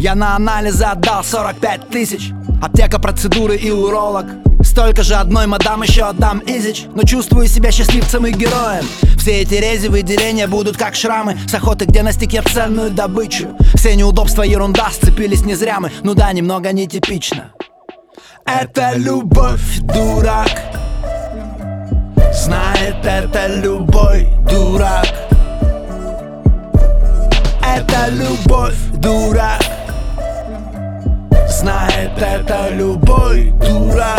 Я на анализы отдал 45 тысяч. Аптека, процедуры и уролог. Столько же одной мадам, еще отдам Изич. Но чувствую себя счастливцем и героем. Все эти рези выделения будут как шрамы с охоты, где настиг я ценную добычу. Все неудобства ерунда, сцепились не зря мы. Ну да, немного нетипично. Это любовь, дурак. Знает это любой дурак. Это любовь, дурак. Знает это любой дурак.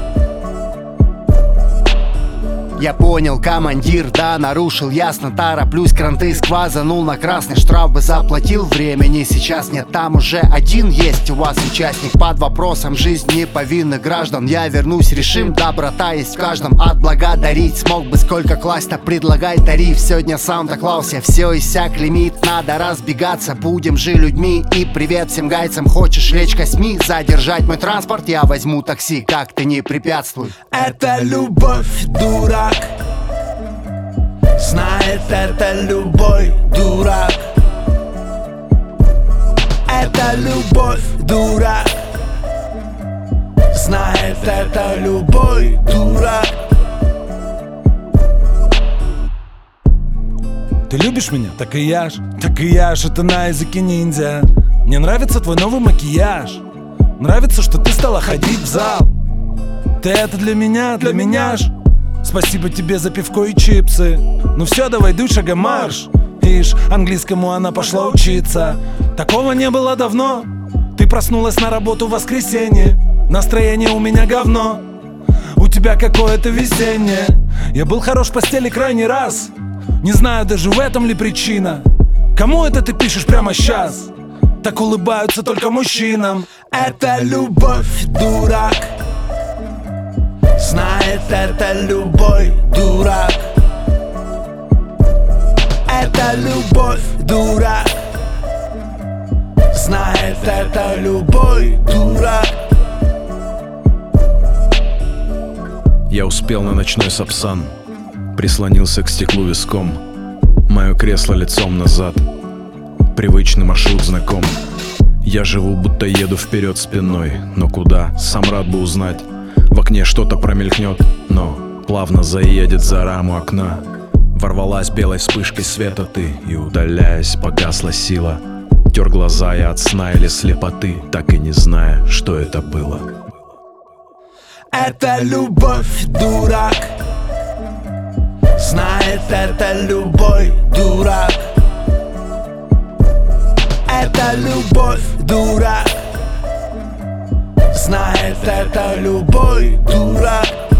Я понял, командир, да, нарушил, ясно, тороплюсь, кранты сквозанул на красный, штраф бы заплатил, времени сейчас нет, там уже один есть у вас участник под вопросом жизни повинных граждан. Я вернусь, решим, доброта есть в каждом, отблагодарить смог бы сколько класть-то, предлагай тариф. Сегодня Санта-Клаус, все иссяк лимит, надо разбегаться, будем же людьми. И привет всем гайцам, хочешь лечь косьми, задержать мой транспорт, я возьму такси, как ты не препятствуй. Это любовь, дурак. Знает это любой дурак. Это любовь, дурак. Знает это любой дурак. Ты любишь меня? Так и я ж. Так и я ж, это на языке ниндзя. Мне нравится твой новый макияж. Нравится, что ты стала ходить в зал. Ты это для меня ж. Спасибо тебе за пивко и чипсы. Ну все, давай дуй, шагом марш. Ишь, английскому она пошла учиться. Такого не было давно. Ты проснулась на работу в воскресенье. Настроение у меня говно. У тебя какое-то весеннее. Я был хорош в постели крайний раз. Не знаю даже в этом ли причина. Кому это ты пишешь прямо сейчас? Так улыбаются только мужчинам. Это любовь, дурак. Знает это любой дурак. Это любовь, дурак. Знает это любой дурак. Я успел на ночной сапсан, прислонился к стеклу виском. Мое кресло лицом назад, привычный маршрут знаком. Я живу, будто еду вперед спиной. Но куда, сам рад бы узнать. В окне что-то промелькнет, но плавно заедет за раму окна. Ворвалась белой вспышкой света ты, и, удаляясь, погасла сила. Тер глаза я от сна или слепоты, так и не зная, что это было. Это любовь, дурак. Знает это любой дурак. Это любовь, дурак. Знает это любой дурак.